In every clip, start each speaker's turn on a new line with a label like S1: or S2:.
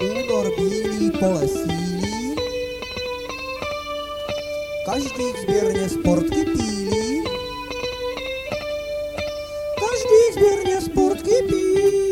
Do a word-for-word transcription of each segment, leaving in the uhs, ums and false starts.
S1: Únor bílý polesí, každý sběrně sportky pílí, každý sběrně sportky pílí.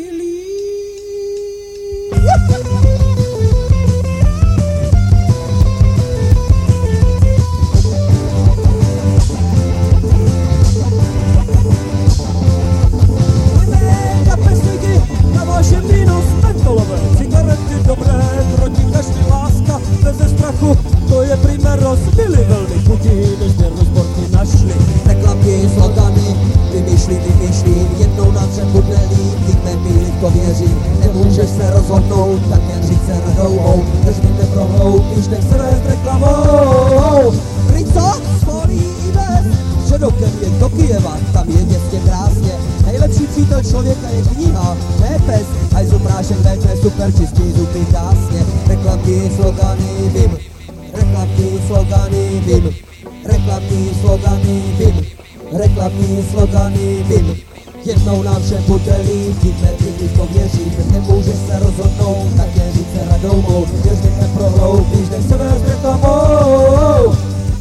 S1: Cigarety dobré, proti každý láska, beze strachu, to je primeros, byli velmi chutí, než sběrnu sportky našli. Reklamky, slogany, vymýšlí, vymýšlí, jednou na třepu dnelí, víme, bílý, to věří, nemůžeš se rozhodnout, tak jen říct se radou, než mi neprohloupíš, nech se vést reklamou. Prý co? Svolí i bez, předokem je do Kyjeva, tam je městě krásně, nejlepší přítel člověka je kniha, ne pes, aj zubrášek véče, super čistý zuby krásně, reklamní slogany vím, reklamní slogany vím, reklamní slogany vím, reklamní slogany vím, jednou nám všem butelí, víme, ty to věří, nemůžeš se rozhodnout, tak je říct se radou mou, když mě neprohloupíš, nech se vést reklamou.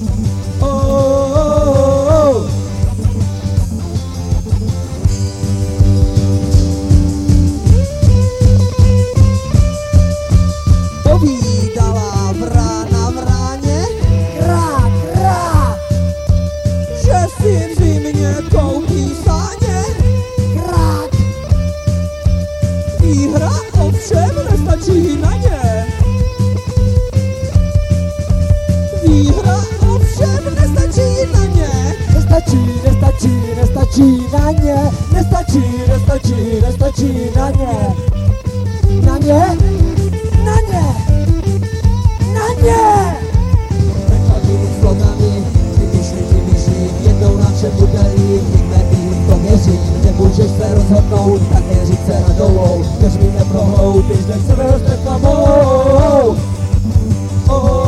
S1: Povídala vrána vráně, krá, krá, že si v zimě koupí sáně, krák. Výhra ovšem nestačí na ně, výhra ovšem nestačí na ně, nestačí, nestačí, nestačí na ně, nestačí, nestačí, nestačí na ně, na ně, na ně, na ně. Reklamní slogany, vymýšlí, vymýšlí, jednou na všem budelí, víme, bílý to věří, nemůžeš se rozhodnout, tak je říct se radou, než mi neprohloupíš, nech se vést reklamou. Oh.